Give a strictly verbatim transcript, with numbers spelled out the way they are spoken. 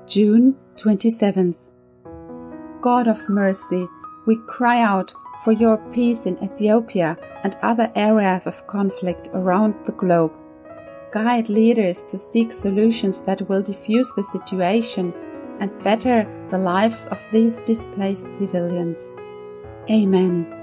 June twenty-seventh. God of mercy, we cry out for your peace in Ethiopia and other areas of conflict around the globe. Guide leaders to seek solutions that will diffuse the situation and better the lives of these displaced civilians. Amen.